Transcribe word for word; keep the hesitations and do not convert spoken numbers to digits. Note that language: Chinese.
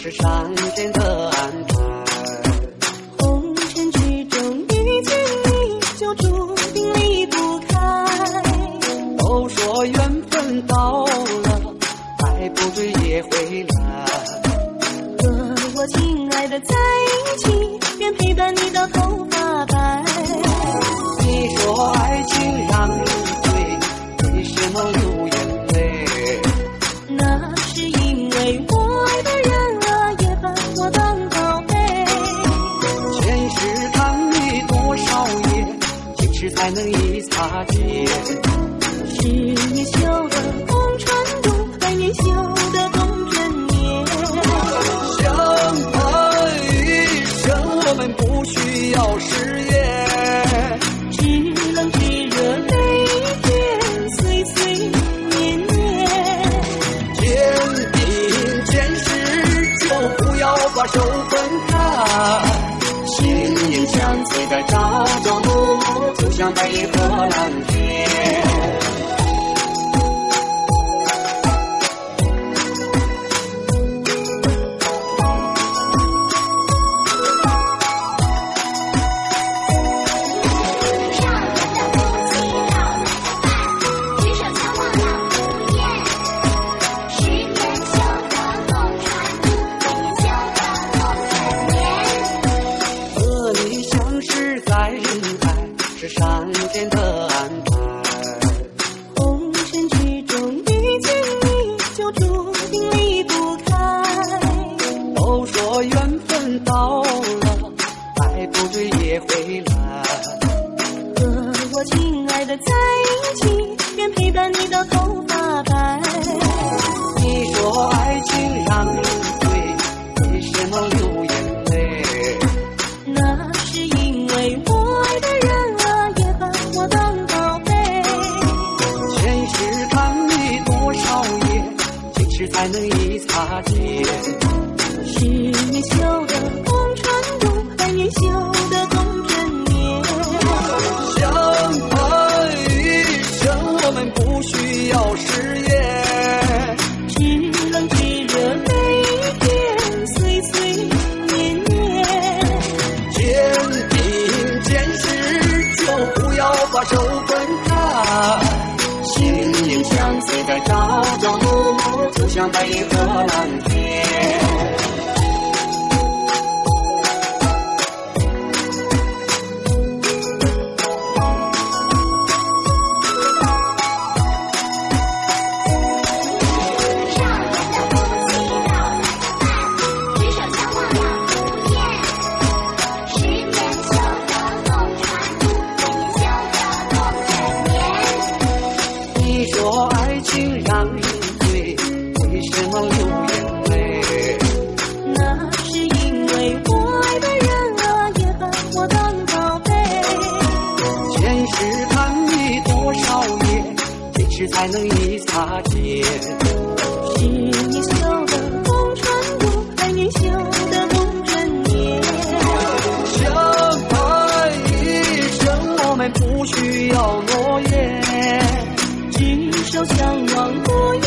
是上天的安排。 红尘之中遇见你，就注定离不开。 都说缘分到了，爱不对也会来。 和我亲爱的在一起，愿陪伴你到头发白。 你说爱情让人醉，为什么流眼泪？ 那是因为我爱的人啊，也把我当宝贝。 前世看你多少夜，今世才能一擦肩。 十年修得红尘路，百年修得共枕眠。 相爱一生，我们不需要誓言。 知冷知热每一天，岁岁年年。 坚定前世，就不要把手分开。心念相随在朝朝暮暮，就像白云和蓝天。是上天的安排。 红尘之中遇见你，就注定离不开。 都说缘分到了，爱不对也会来。 和我亲爱的在一起，愿陪伴你到头发白。 你说爱情让人醉，为什么流眼泪？ 那是因为我爱的人啊，也把我当宝贝。 前世看你多少夜，今世才能一擦肩。 十年修得红尘路，百年修得共枕眠。 相爱一生，我们不需要誓言。 知冷知热每一天，岁岁年年。 坚定前世，就不要把手分开。心念相随在朝朝暮暮，就像白云和蓝天。你说爱情让人醉，为什么流眼泪？ 那是因为我爱的人啊，也把我当宝贝。 前世看你多少夜，今世才能一擦肩。 十年修得红尘路，百年修得共枕眠。 相爱一生，我们不需要诺言。 执手相望不